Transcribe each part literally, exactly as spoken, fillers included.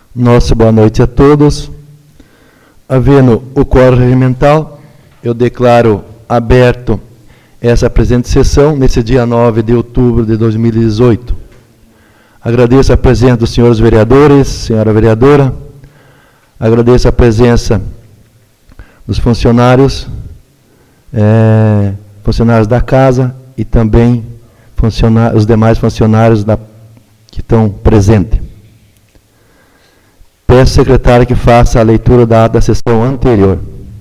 Nossa boa noite a todos. Havendo o quórum regimental, eu declaro aberto essa presente sessão nesse dia nove de outubro de dois mil e dezoito. Agradeço a presença dos senhores vereadores, senhora vereadora. Agradeço a presença dos funcionários, é, funcionários da casa e também funcionários, os demais funcionários da, que estão presentes. Peço ao secretário que faça a leitura da ata da sessão anterior.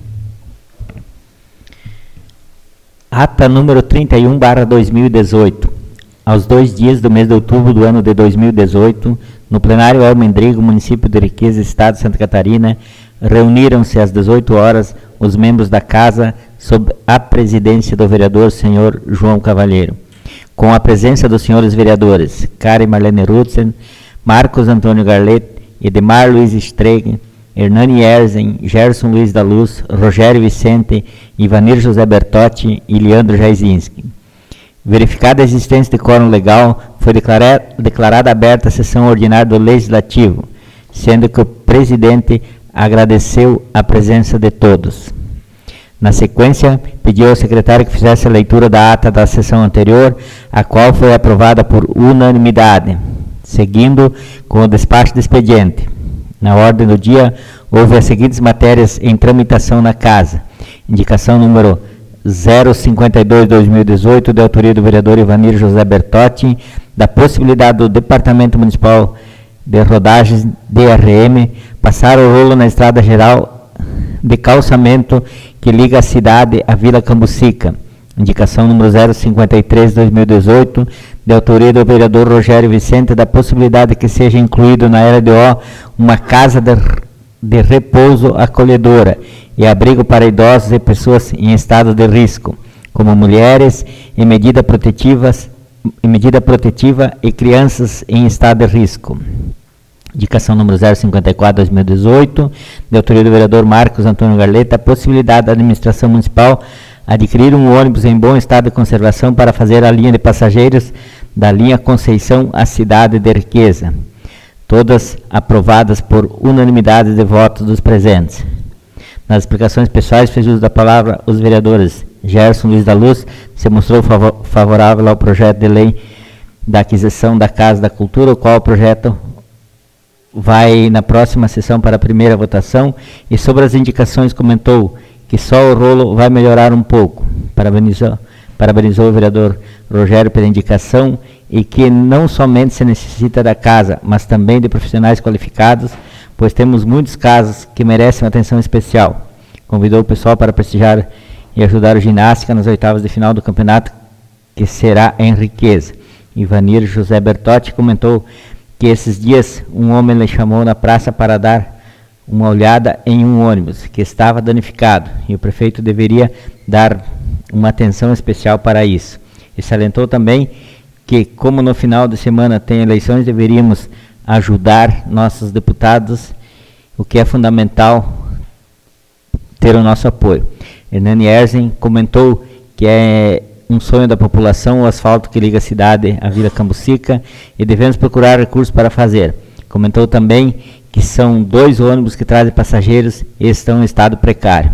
Ata número trinta e um barra dois mil e dezoito. Aos dois dias do mês de outubro do ano de dois mil e dezoito, no plenário El Mendrigo, município de Riqueza, estado de Santa Catarina, reuniram-se às dezoito horas os membros da casa sob a presidência do vereador senhor João Cavalheiro, com a presença dos senhores vereadores Karen Marlene Rutzen, Marcos Antônio Garlet, Edmar Luiz Stregue, Hernani Erzen, Gerson Luiz da Luz, Rogério Vicente, Ivanir José Bertotti e Leandro Jaisinski. Verificada a existência de quórum legal, foi declarada, declarada aberta a sessão ordinária do Legislativo, sendo que o presidente agradeceu a presença de todos. Na sequência, pediu ao secretário que fizesse a leitura da ata da sessão anterior, a qual foi aprovada por unanimidade, seguindo com o despacho do expediente. Na ordem do dia, houve as seguintes matérias em tramitação na casa. Indicação número zero cinquenta e dois barra dois mil e dezoito, de autoria do vereador Ivanir José Bertotti, da possibilidade do Departamento Municipal de Rodagens, D R M, passar o rolo na estrada geral de calçamento que liga a cidade à Vila Cambucica. Indicação número zero cinquenta e três barra dois mil e dezoito, de autoria do vereador Rogério Vicente, da possibilidade que seja incluído na L D O uma casa de, de repouso acolhedora e abrigo para idosos e pessoas em estado de risco, como mulheres em medida protetivas, em medida protetiva e crianças em estado de risco. Indicação número zero cinquenta e quatro barra dois mil e dezoito, de autoria do vereador Marcos Antônio Garleta, a possibilidade da administração municipal adquirir um ônibus em bom estado de conservação para fazer a linha de passageiros da linha Conceição à cidade de Riqueza. Todas aprovadas por unanimidade de votos dos presentes. Nas explicações pessoais, fez uso da palavra os vereadores Gerson Luiz da Luz, se mostrou favor, favorável ao projeto de lei da aquisição da Casa da Cultura, o qual o projeto vai na próxima sessão para a primeira votação, e sobre as indicações comentou que só o rolo vai melhorar um pouco. Parabenizou, parabenizou o vereador Rogério pela indicação e que não somente se necessita da casa, mas também de profissionais qualificados, pois temos muitos casos que merecem uma atenção especial. Convidou o pessoal para prestigiar e ajudar o ginástica nas oitavas de final do campeonato, que será em Riqueza. Ivanir José Bertotti comentou que esses dias um homem lhe chamou na praça para dar uma olhada em um ônibus que estava danificado e o prefeito deveria dar uma atenção especial para isso. E salientou também que, como no final de semana tem eleições, deveríamos ajudar nossos deputados, o que é fundamental ter o nosso apoio. Hernani Erzen comentou que é um sonho da população o asfalto que liga a cidade à Vila Cambucica e devemos procurar recursos para fazer. Comentou também que são dois ônibus que trazem passageiros e estão em estado precário.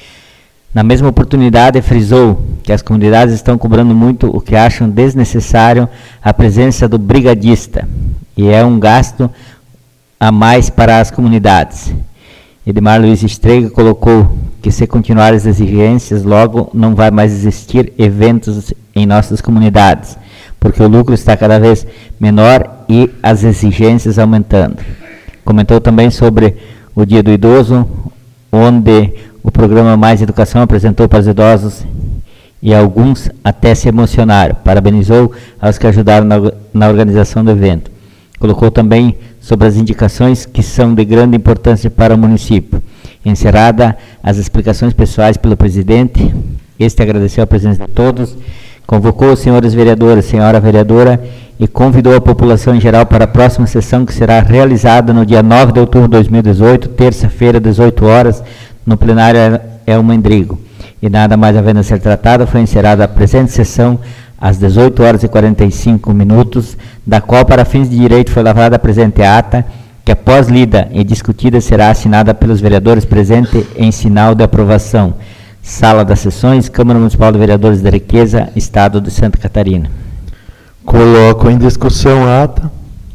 Na mesma oportunidade, frisou que as comunidades estão cobrando muito o que acham desnecessário a presença do brigadista, e é um gasto a mais para as comunidades. Edmar Luiz Estrega colocou que, se continuar as exigências, logo não vai mais existir eventos em nossas comunidades, porque o lucro está cada vez menor e as exigências aumentando. Comentou também sobre o Dia do Idoso, onde o programa Mais Educação apresentou para os idosos e alguns até se emocionaram. Parabenizou aos que ajudaram na, na organização do evento. Colocou também sobre as indicações que são de grande importância para o município. Encerrada as explicações pessoais pelo presidente, este agradeceu a presença de todos, convocou os senhores vereadores, senhora vereadora, e convidou a população em geral para a próxima sessão, que será realizada no dia nove de outubro de dois mil e dezoito, terça-feira, dezoito horas, no plenário El Mendrigo. E nada mais havendo a ser tratado, foi encerrada a presente sessão às dezoito horas e quarenta e cinco minutos, da qual, para fins de direito, foi lavrada a presente ata, que após lida e discutida será assinada pelos vereadores presentes em sinal de aprovação. Sala das Sessões, Câmara Municipal de Vereadores da Riqueza, Estado de Santa Catarina. Coloco em discussão a ata.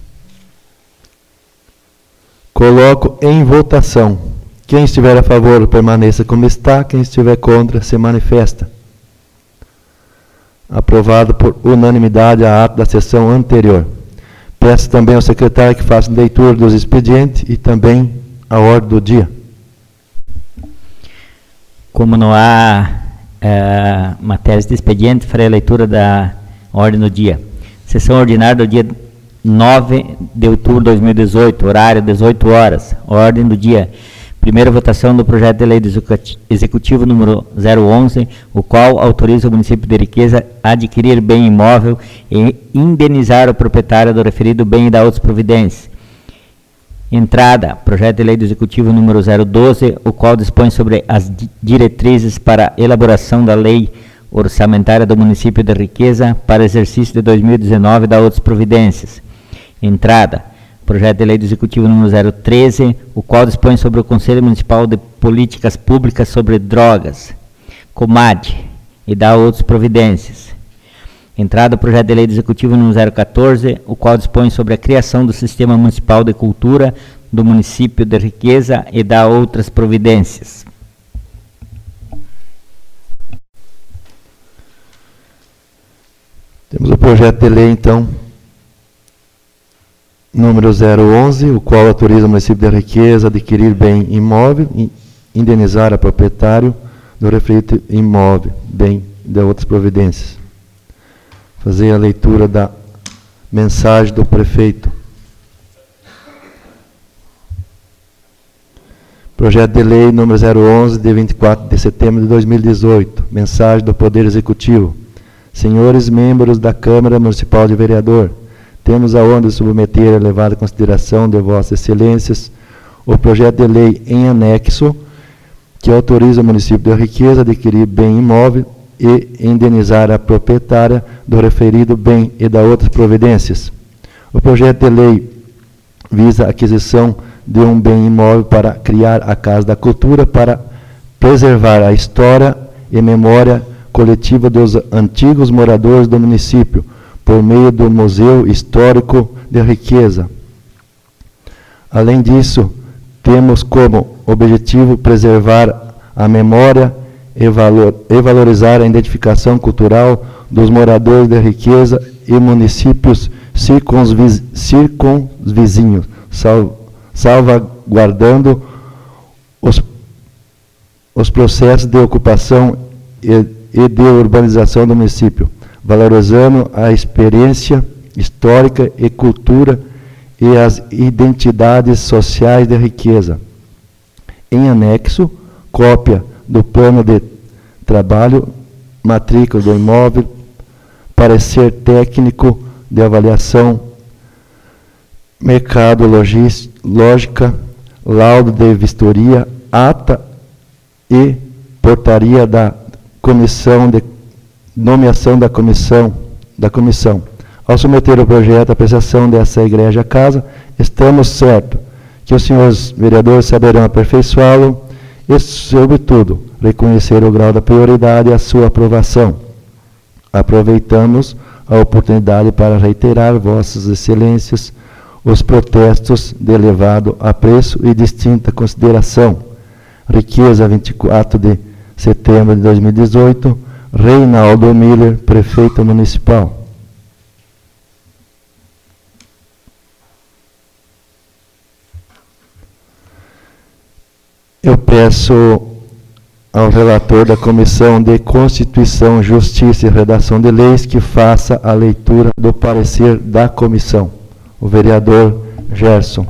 Coloco em votação. Quem estiver a favor, permaneça como está. Quem estiver contra, se manifesta. Aprovado por unanimidade a ata da sessão anterior. Peço também ao secretário que faça leitura dos expedientes e também a ordem do dia. Como não há uh, matérias de expediente, farei a leitura da ordem do dia. Sessão ordinária do dia nove de outubro de dois mil e dezoito, horário dezoito horas. Ordem do dia. Primeira votação do projeto de lei do executivo número zero onze, o qual autoriza o município de Riqueza a adquirir bem imóvel e indenizar o proprietário do referido bem e dar outras providências. Entrada, projeto de lei do executivo número zero doze, o qual dispõe sobre as diretrizes para elaboração da lei orçamentária do município de Riqueza para exercício de dois mil e dezenove e dar outras providências. Entrada, projeto de lei do executivo número zero treze, o qual dispõe sobre o Conselho Municipal de Políticas Públicas sobre Drogas, COMAD, e dá outras providências. Entrada, projeto de lei do executivo número zero quatorze, o qual dispõe sobre a criação do Sistema Municipal de Cultura do município de Riqueza e dá outras providências. Temos o projeto de lei, então, número zero onze, o qual autoriza o município de Riqueza a adquirir bem imóvel e indenizar a proprietário do referido imóvel, bem de outras providências. Fazer a leitura da mensagem do prefeito. Projeto de lei número zero onze, de vinte e quatro de setembro de dois mil e dezoito. Mensagem do Poder Executivo. Senhores membros da Câmara Municipal de Vereador, temos a honra de submeter a elevada consideração de Vossas Excelências o projeto de lei em anexo que autoriza o município de Riqueza a adquirir bem imóvel e indenizar a proprietária do referido bem e da outras providências. O projeto de lei visa a aquisição de um bem imóvel para criar a Casa da Cultura para preservar a história e memória coletiva dos antigos moradores do município, por meio do Museu Histórico de Riqueza. Além disso, temos como objetivo preservar a memória e, valor, e valorizar a identificação cultural dos moradores de Riqueza e municípios circunviz, circunvizinhos, sal, salvaguardando os, os processos de ocupação e, e de urbanização do município, valorizando a experiência histórica e cultura e as identidades sociais de Riqueza. Em anexo, cópia do plano de trabalho, matrícula do imóvel, parecer técnico de avaliação, mercadológica, laudo de vistoria, ata e portaria da comissão de nomeação da comissão, da comissão. Ao submeter o projeto à apreciação dessa igreja casa, estamos certos que os senhores vereadores saberão aperfeiçoá-lo e, sobretudo, reconhecer o grau da prioridade e a sua aprovação. Aproveitamos a oportunidade para reiterar vossas excelências os protestos de elevado apreço e distinta consideração. Riqueza, vinte e quatro de setembro de dois mil e dezoito, Reinaldo Miller, prefeito municipal. Eu peço ao relator da Comissão de Constituição, Justiça e Redação de Leis que faça a leitura do parecer da comissão. O vereador Gerson.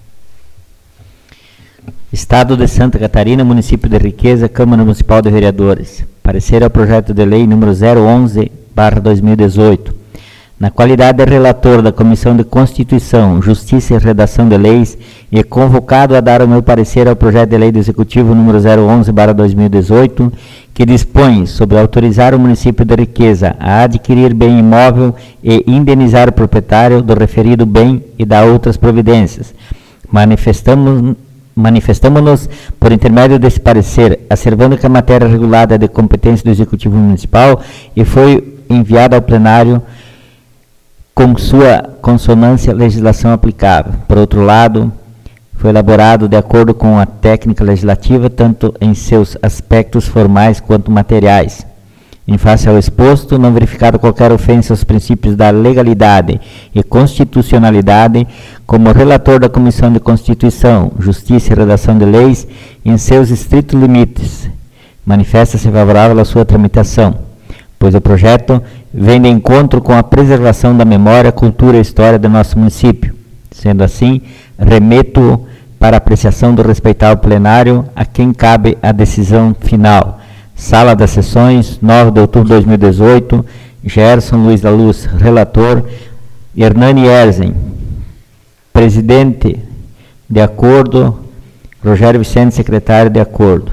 Estado de Santa Catarina, Município de Riqueza, Câmara Municipal de Vereadores. Parecer ao projeto de lei número zero onze barra dois mil e dezoito. Na qualidade de relator da Comissão de Constituição, Justiça e Redação de Leis, e convocado a dar o meu parecer ao projeto de lei do Executivo número zero onze barra dois mil e dezoito, que dispõe sobre autorizar o município de Riqueza a adquirir bem imóvel e indenizar o proprietário do referido bem e dar outras providências. Manifestamos Manifestamos-nos por intermédio desse parecer, asservando que a matéria regulada é de competência do Executivo Municipal e foi enviada ao plenário com sua consonância à legislação aplicável. Por outro lado, foi elaborado de acordo com a técnica legislativa, tanto em seus aspectos formais quanto materiais. Em face ao exposto, não verificado qualquer ofensa aos princípios da legalidade e constitucionalidade, como relator da Comissão de Constituição, Justiça e Redação de Leis, em seus estritos limites, manifesta-se favorável à sua tramitação, pois o projeto vem de encontro com a preservação da memória, cultura e história do nosso município. Sendo assim, remeto para apreciação do respeitável plenário a quem cabe a decisão final. Sala das Sessões, nove de outubro de dois mil e dezoito, Gerson Luiz da Luz, relator, Hernani Erzen, presidente, de acordo, Rogério Vicente, secretário, de acordo.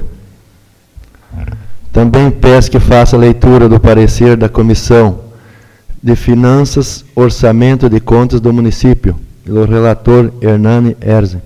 Também peço que faça a leitura do parecer da Comissão de Finanças, Orçamento de Contas do município, pelo relator Hernani Erzen.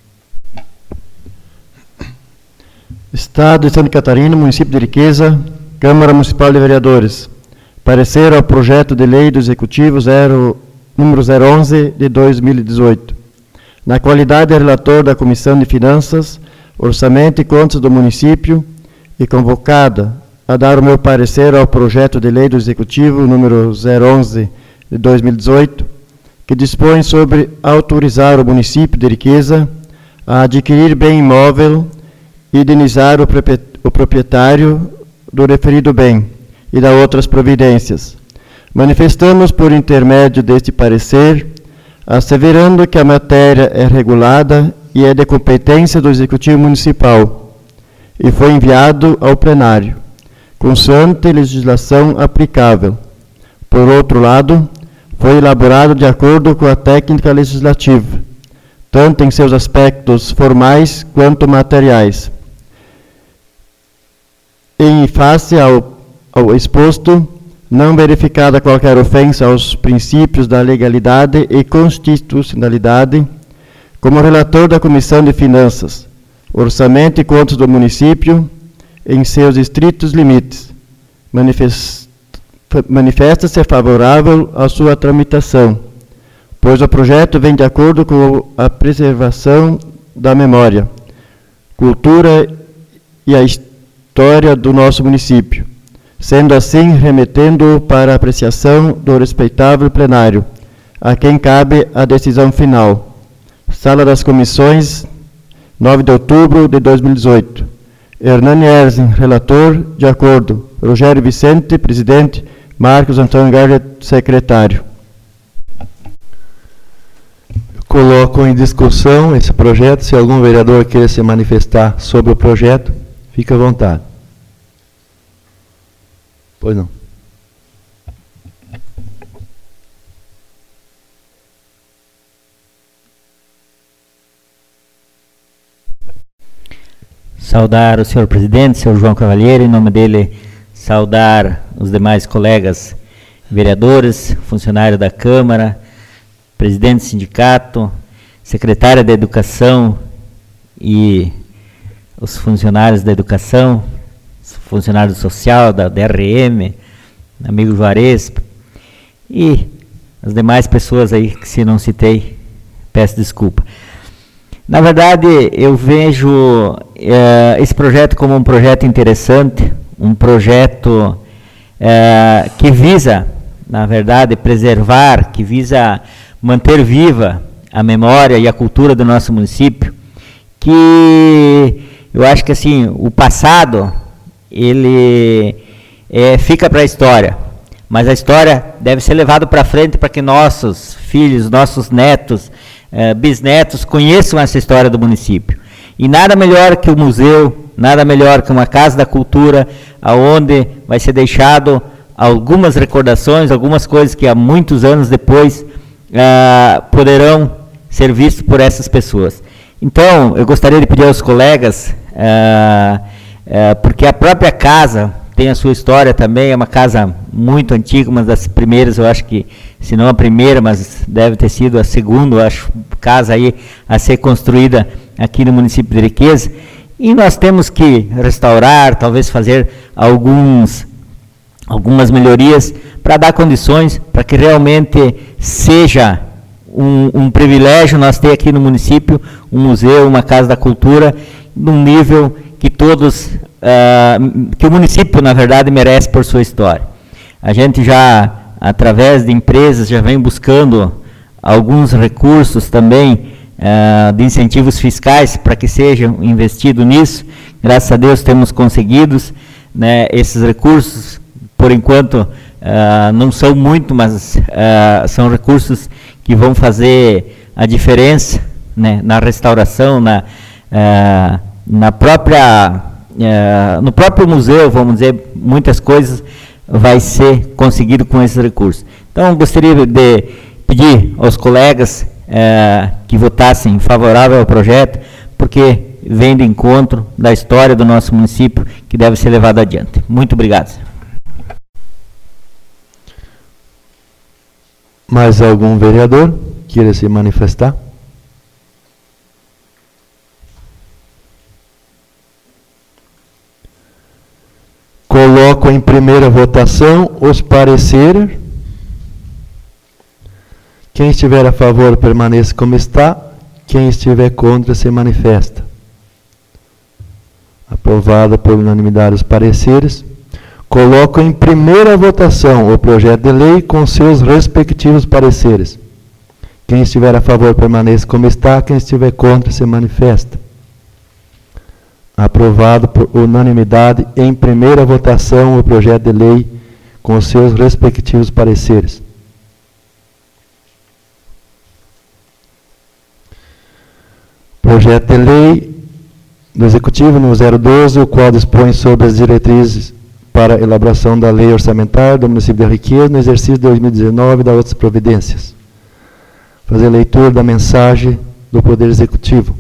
Estado de Santa Catarina, Município de Riqueza, Câmara Municipal de Vereadores. Parecer ao projeto de lei do Executivo zero, número zero onze de dois mil e dezoito. Na qualidade de relator da Comissão de Finanças, Orçamento e Contas do município e convocada a dar o meu parecer ao projeto de lei do Executivo número zero onze de dois mil e dezoito, que dispõe sobre autorizar o município de Riqueza a adquirir bem imóvel e indenizar o proprietário do referido bem e dar outras providências. Manifestamos por intermédio deste parecer, asseverando que a matéria é regulada e é de competência do Executivo Municipal e foi enviado ao plenário, consoante legislação aplicável. Por outro lado, foi elaborado de acordo com a técnica legislativa, tanto em seus aspectos formais quanto materiais. Em face ao, ao exposto, não verificada qualquer ofensa aos princípios da legalidade e constitucionalidade, como relator da Comissão de Finanças, Orçamento e Contas do município, em seus estritos limites, manifest, manifesta-se favorável à sua tramitação, pois o projeto vem de acordo com a preservação da memória, cultura e a história história do nosso município, sendo assim remetendo-o para a apreciação do respeitável plenário, a quem cabe a decisão final. Sala das Comissões, nove de outubro de dois mil e dezoito. Hernani Erzen, relator, de acordo. Rogério Vicente, presidente. Marcos Antônio Garja, secretário. Coloco em discussão esse projeto. Se algum vereador queira se manifestar sobre o projeto, fique à vontade. Pois não. Saudar o senhor presidente, senhor João Cavalheiro, em nome dele saudar os demais colegas vereadores, funcionários da Câmara, presidente do sindicato, secretária da Educação e os funcionários da educação, funcionários social, da D R M, amigo Juarez, e as demais pessoas aí que se não citei, peço desculpa. Na verdade, eu vejo uh, esse projeto como um projeto interessante, um projeto uh, que visa, na verdade, preservar, que visa manter viva a memória e a cultura do nosso município, que eu acho que assim, o passado, ele é, fica para a história, mas a história deve ser levada para frente para que nossos filhos, nossos netos, eh, bisnetos conheçam essa história do município. E nada melhor que o museu, nada melhor que uma casa da cultura, aonde vai ser deixado algumas recordações, algumas coisas que há muitos anos depois ah, poderão ser vistos por essas pessoas. Então, eu gostaria de pedir aos colegas, ah, ah, porque a própria casa tem a sua história também, é uma casa muito antiga, uma das primeiras, eu acho que, se não a primeira, mas deve ter sido a segunda, eu acho, casa aí a ser construída aqui no município de Ariqueza, e nós temos que restaurar, talvez fazer alguns, algumas melhorias para dar condições para que realmente seja um, um privilégio nós ter aqui no município um museu, uma casa da cultura, num nível que todos, uh, que o município, na verdade, merece por sua história. A gente já, através de empresas, já vem buscando alguns recursos também uh, de incentivos fiscais para que sejam investidos nisso. Graças a Deus temos conseguido, né, esses recursos, por enquanto, uh, não são muito, mas uh, são recursos que vão fazer a diferença, né, na restauração, na, uh, na própria, uh, no próprio museu, vamos dizer, muitas coisas vai ser conseguido com esses recursos. Então, gostaria de pedir aos colegas uh, que votassem favorável ao projeto, porque vem de encontro da história do nosso município, que deve ser levado adiante. Muito obrigado. Mais algum vereador queira se manifestar? Coloco em primeira votação os pareceres. Quem estiver a favor, permaneça como está. Quem estiver contra, se manifesta. Aprovado por unanimidade os pareceres. Coloco em primeira votação o projeto de lei com seus respectivos pareceres. Quem estiver a favor, permaneça como está. Quem estiver contra, se manifesta. Aprovado por unanimidade em primeira votação o projeto de lei com seus respectivos pareceres. Projeto de lei do Executivo número zero doze, o qual dispõe sobre as diretrizes para a elaboração da lei orçamentária do município de Ariqueza no exercício de dois mil e dezenove e da outras providências. Fazer leitura da mensagem do Poder Executivo.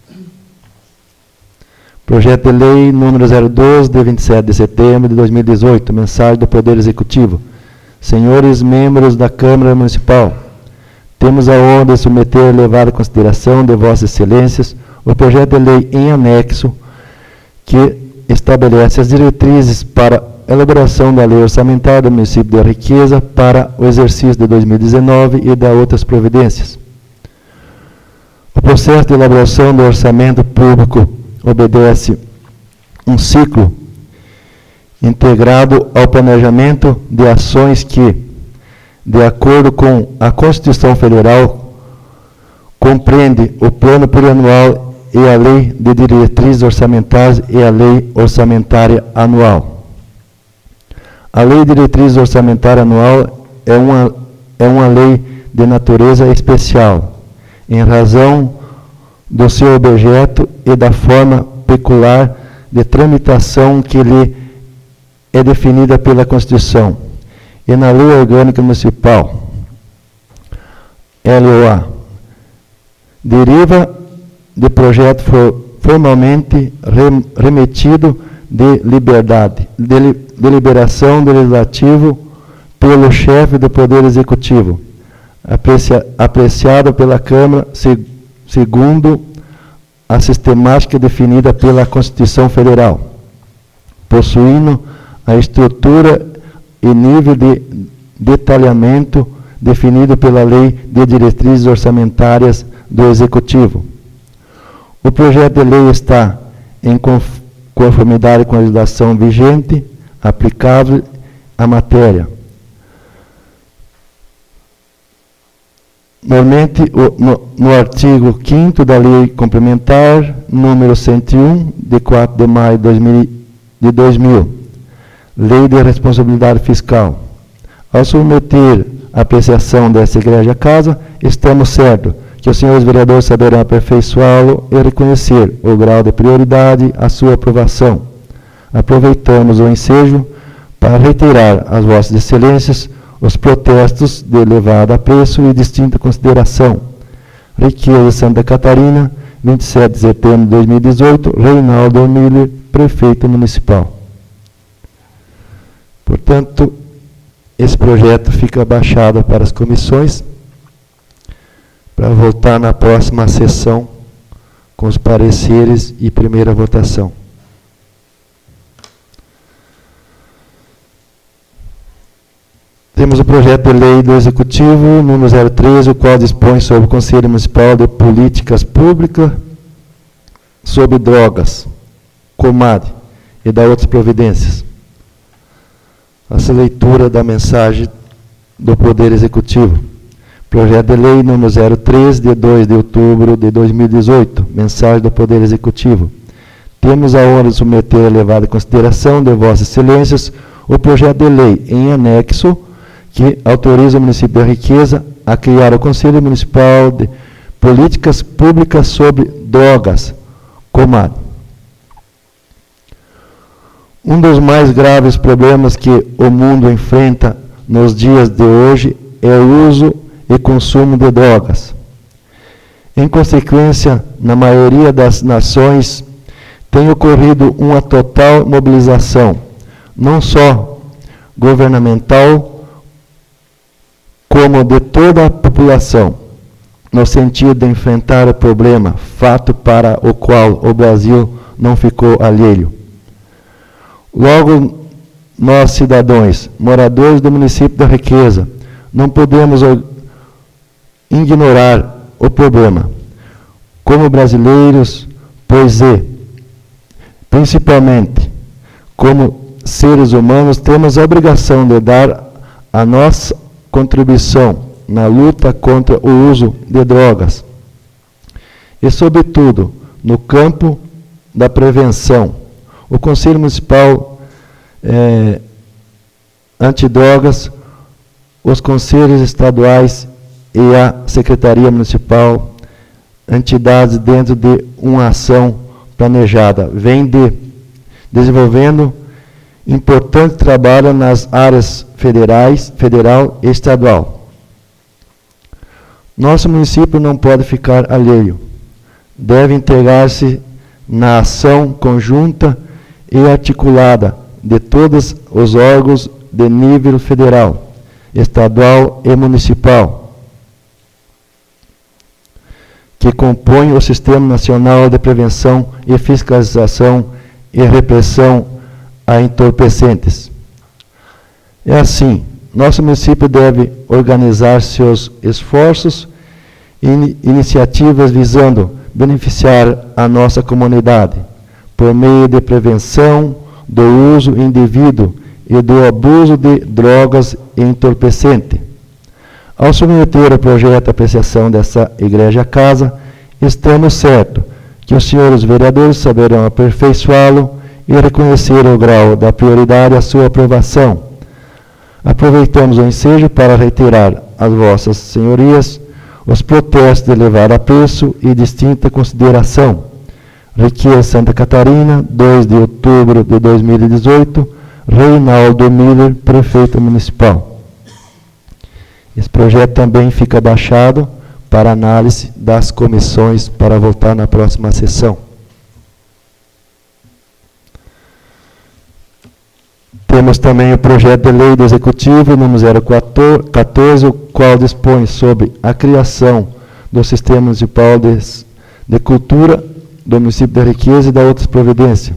Projeto de lei número zero doze, de vinte e sete de setembro de dois mil e dezoito, mensagem do Poder Executivo. Senhores membros da Câmara Municipal, temos a honra de submeter a elevada consideração de Vossas Excelências o projeto de lei em anexo que estabelece as diretrizes para a elaboração da lei orçamentária do município de Ariqueza para o exercício de dois mil e dezenove e da outras providências. O processo de elaboração do orçamento público obedece um ciclo integrado ao planejamento de ações que, de acordo com a Constituição Federal, compreende o plano plurianual e a lei de diretrizes orçamentárias e a lei orçamentária anual. A lei de diretrizes orçamentária anual é uma, é uma lei de natureza especial, em razão do seu objeto e da forma peculiar de tramitação que lhe é definida pela Constituição e na Lei Orgânica Municipal, L O A. Deriva de projeto for, formalmente rem, remetido de liberdade, de deliberação do Legislativo pelo chefe do Poder Executivo, aprecia, apreciado pela Câmara, se, segundo a sistemática definida pela Constituição Federal, possuindo a estrutura e nível de detalhamento definido pela Lei de Diretrizes Orçamentárias do Executivo. O projeto de lei está em conformidade com a legislação vigente, aplicável à matéria. Normalmente, o, no, no artigo quinto da Lei Complementar, número cento e um, de quatro de maio de dois mil, Lei de Responsabilidade Fiscal. Ao submeter a apreciação dessa Igreja Casa, estamos certos que os senhores vereadores saberão aperfeiçoá-lo e reconhecer o grau de prioridade à sua aprovação. Aproveitamos o ensejo para reiterar às vossas excelências os protestos de elevado apreço e distinta consideração. Ariqueza, Santa Catarina, vinte e sete de setembro de dois mil e dezoito, Reinaldo Miller, Prefeito Municipal. Portanto, esse projeto fica baixado para as comissões, para voltar na próxima sessão com os pareceres e primeira votação. Temos o projeto de lei do Executivo, número zero treze, o qual dispõe sobre o Conselho Municipal de Políticas Públicas sobre Drogas, COMAD, e da outras providências. Essa leitura da mensagem do Poder Executivo. Projeto de lei número zero treze, de dois de outubro de dois mil e dezoito, mensagem do Poder Executivo. Temos a honra de submeter a elevada consideração de Vossas Excelências o projeto de lei em anexo que autoriza o município da Riqueza a criar o Conselho Municipal de Políticas Públicas sobre Drogas, COMAD. Um dos mais graves problemas que o mundo enfrenta nos dias de hoje é o uso e consumo de drogas. Em consequência, na maioria das nações, tem ocorrido uma total mobilização, não só governamental, como de toda a população, no sentido de enfrentar o problema, fato para o qual o Brasil não ficou alheio. Logo, nós, cidadãos, moradores do município da Riqueza, não podemos ignorar o problema. Como brasileiros, pois é, principalmente como seres humanos, temos a obrigação de dar a nossa contribuição na luta contra o uso de drogas e, sobretudo, no campo da prevenção. O Conselho Municipal é, Antidrogas, os conselhos estaduais e a Secretaria Municipal, entidades dentro de uma ação planejada, vem de desenvolvendo importante trabalho nas áreas federais, federal e estadual. Nosso município não pode ficar alheio. Deve integrar-se na ação conjunta e articulada de todos os órgãos de nível federal, estadual e municipal, que compõem o Sistema Nacional de Prevenção e Fiscalização e Repressão a entorpecentes. É assim, nosso município deve organizar seus esforços e in iniciativas visando beneficiar a nossa comunidade, por meio de prevenção do uso indevido e do abuso de drogas e entorpecentes. Ao submeter o projeto à apreciação dessa Igreja Casa, estamos certos que os senhores vereadores saberão aperfeiçoá-lo e reconhecer o grau da prioridade à sua aprovação. Aproveitamos o ensejo para reiterar às vossas senhorias os protestos de elevado apreço e distinta consideração. Riqueza, Santa Catarina, dois de outubro de dois mil e dezoito, Reinaldo Miller, prefeito municipal. Esse projeto também fica baixado para análise das comissões para votar na próxima sessão. Temos também o projeto de lei do Executivo, número zero quatorze, o qual dispõe sobre a criação do Sistema Municipal de, de Cultura do município da Riqueza e da outras providências.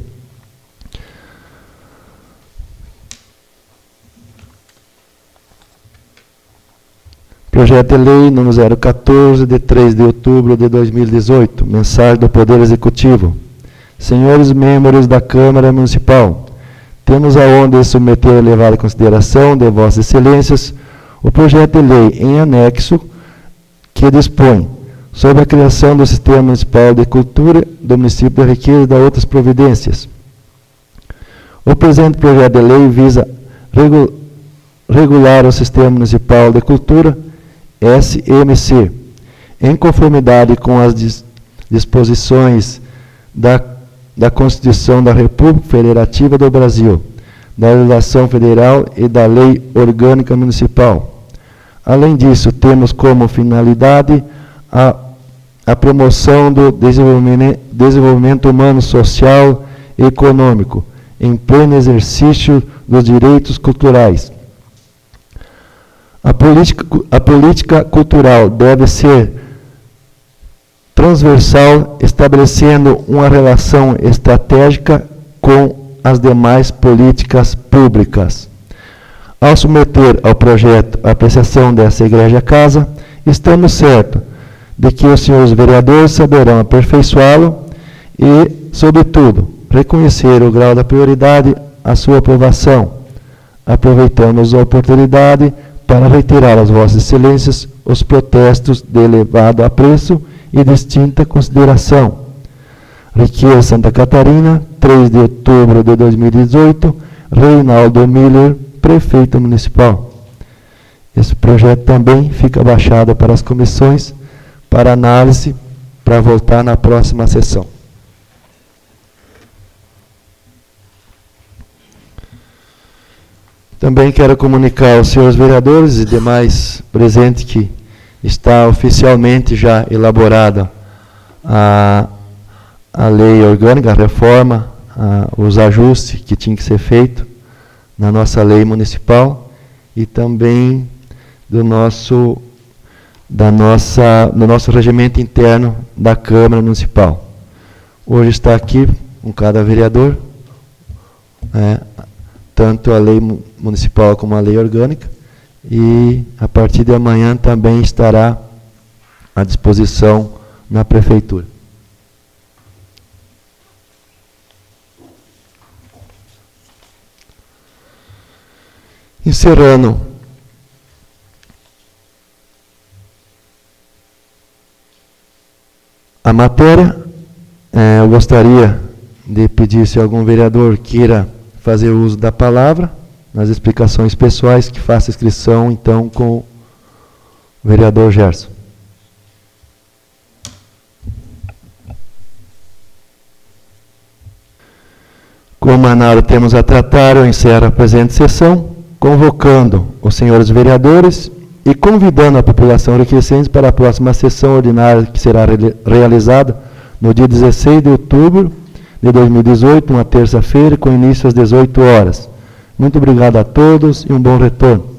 Projeto de lei número zero quatorze, de três de outubro de dois mil e dezoito, mensagem do Poder Executivo. Senhores membros da Câmara Municipal, temos a honra de submeter a elevada consideração de Vossas Excelências o projeto de lei em anexo que dispõe sobre a criação do Sistema Municipal de Cultura do município da Riqueza e de outras providências. O presente projeto de lei visa regu regular o Sistema Municipal de Cultura, S M C, em conformidade com as dis disposições da da Constituição da República Federativa do Brasil, da legislação federal e da Lei Orgânica Municipal. Além disso, temos como finalidade a, a promoção do desenvolvimento, desenvolvimento humano, social e econômico, em pleno exercício dos direitos culturais. A política, a política cultural deve ser transversal, estabelecendo uma relação estratégica com as demais políticas públicas. Ao submeter ao projeto a apreciação dessa Igreja-Casa, estamos certos de que os senhores vereadores saberão aperfeiçoá-lo e, sobretudo, reconhecer o grau da prioridade à sua aprovação. Aproveitamos a oportunidade para reiterar às vossas excelências os protestos de elevado apreço e distinta consideração. Riqueza, Santa Catarina, três de outubro de dois mil e dezoito, Reinaldo Miller, Prefeito Municipal. Esse projeto também fica baixado para as comissões para análise, para voltar na próxima sessão. Também quero comunicar aos senhores vereadores e demais presentes que está oficialmente já elaborada a, a lei orgânica, a reforma, a, os ajustes que tinham que ser feitos na nossa lei municipal e também do nosso, da nossa, do nosso regimento interno da Câmara Municipal. Hoje está aqui com cada vereador, é, tanto a lei municipal como a lei orgânica, e a partir de amanhã também estará à disposição na Prefeitura. Encerrando a matéria, eh, eu gostaria de pedir se algum vereador queira fazer uso da palavra nas explicações pessoais, que faça inscrição, então, com o vereador Gerson. Como a nada temos a tratar, eu encerro a presente sessão, convocando os senhores vereadores e convidando a população requecense para a próxima sessão ordinária, que será re realizada no dia dezesseis de outubro de dois mil e dezoito, uma terça-feira, com início às dezoito horas. Muito obrigado a todos e um bom retorno.